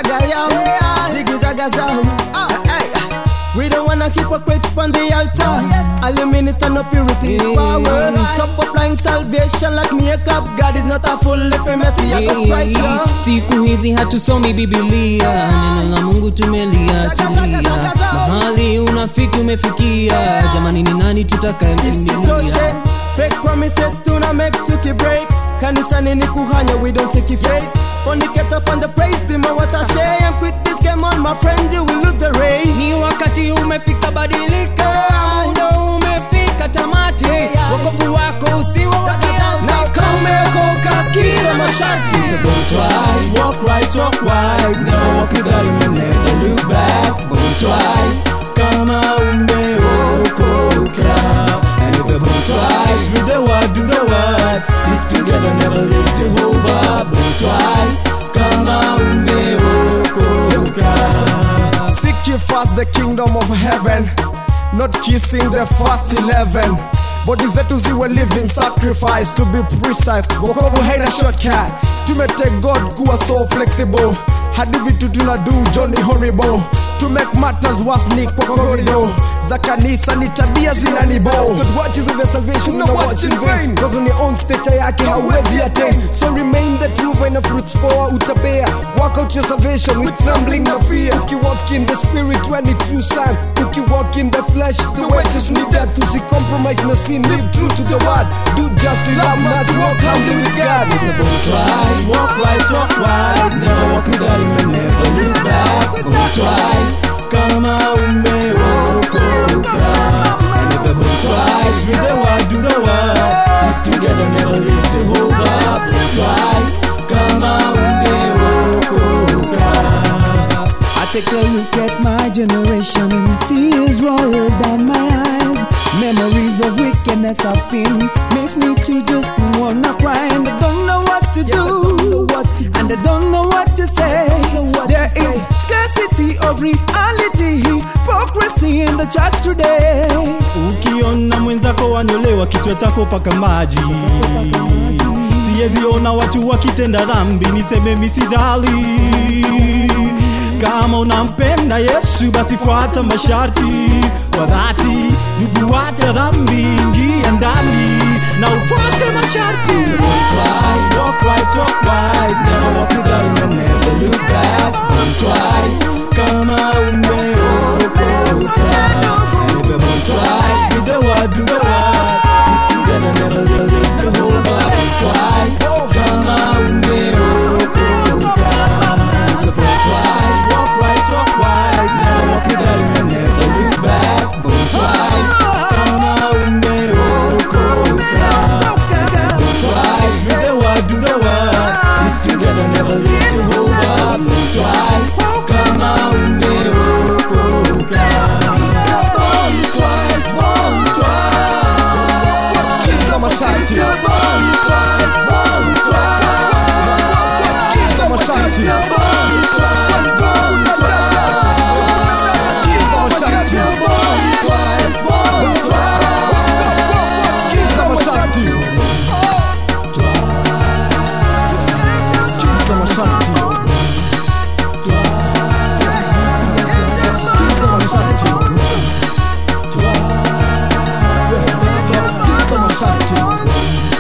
zaga yo, ziggy zaga zao. We don't wanna keep a quits on the altar. All you minister no purity is power. Stop applying salvation like makeup. God is not a fool if he messy I can strike ya. Siku hizi hatusomi Biblia, neno la Mungu tumeliachilia. Mahali unafiki umefikia, jamani ni nani tutakayemkimbilia? Fake promises do not make to break. Kanisa nini kuhanya, we don't seek face. Fornicate up on the praise team, what a shame. Quit this game on my friend, you will lose the race. Ni wakati umefika badilika, muda umefika tamati. Wokovu wako usiwe wa kiasi. Now come and go kaskiza masharti. Think twice, walk right, talk wise. Never walk without him and never look back. Think twice, kama umeokoka. And if you think twice, read the word, do the word. Stick together, never leave Jehovah. Think twice, kama umeokoka. Seek ye first the kingdom of heaven, not kissing the first 11. Body zetu ziwe living sacrifice, to be precise. Wokovu haina shortcut. Tumete God kuwa so flexible. Hadi vitu tunadu Johnny horrible. To make matters worse ni kwa corridor. Za kanisa ni tabia zinanibo. God watches over salvation, no watch in vain. Cause on your own stature yake hawezi attain. So remain the truth when the fruits poa utapea. Walk out your salvation with trembling no fear. Uki walk in the spirit when it's true son. Uki walk in the flesh, the wages need death. Usi compromise no sin, live true to the word. Do justly, love mercy, walk humbly with God. Think twice, walk right, talk wise. Never walk without him and never look back. Think twice, kama umeokoka. And if you think twice, read the word, do the word. Stick together, never leave Jehovah. Think twice, kama umeokoka. I take a look at my generation and tears roll down my eyes. Memories of wickedness I've seen makes me to just wanna cry. And I don't know what to do, and I don't know what to say. There is scarcity of reality, hypocrisy in the church today. Ukiona mwenzako wanyolewa kichwa chako paka maji. Siyeziona watu wakitenda dhambi niseme misijali. Kama unampenda Yesu basi fuata masharti kwa dhati. Ndugu wacha dhambi, ingia ndani na ufuate masharti. Think twice, walk right, talk wise. Never walk without him and never look back. Think twice, kama umeokoka. And if you think twice, read the word, do the word. Stick together, never leave Jehovah. Think twice, kama umeokoka. If you think twice, walk right, talk wise. Never walk without him and never look back. Think twice, kama umeokoka. Think twice, read the word, do the word. Stick together, never leave Jehovah. Think twice, kama umeokoka. Think twice, think twice. Skiza masharti. Think twice, think twice. Skiza masharti. Think twice, think twice. Skiza masharti. Think twice, think twice. Skiza masharti. Skiza masharti. Skiza masharti. Skiza masharti.